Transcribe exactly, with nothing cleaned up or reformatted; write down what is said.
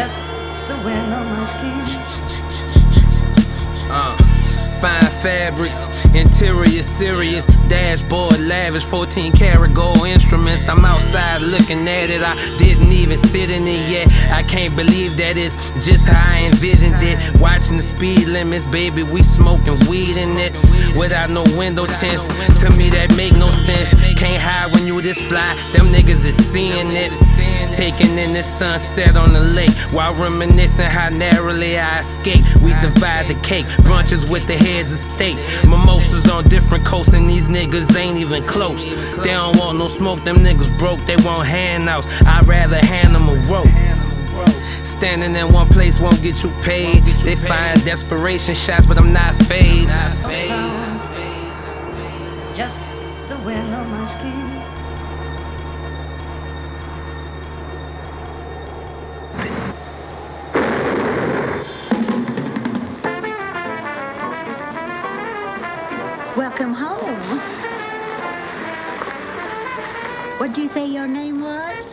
just the wind on my skin. Uh, fine fabrics, interior serious, dashboard lavish, fourteen karat gold instruments. I'm outside looking at it, I didn't even sit in it yet. I can't believe that it's just how I envisioned it. Watching the speed limits, baby, we smoking weed in it without no window tints. To me that make no sense. Can't hide when you this fly, them niggas is seeing it. Taking in the sunset on the lake while reminiscing how narrowly I escaped. We divide the cake, brunches with the heads of state. Mimosas on different coasts and these niggas ain't even close. They don't want no smoke, them niggas broke, they want handouts. I'd rather hand them a rope. Standing in one place won't get you paid. They find desperation shots, but I'm not phased. No sound, just the wind on my skin. Welcome home. What'd you say your name was?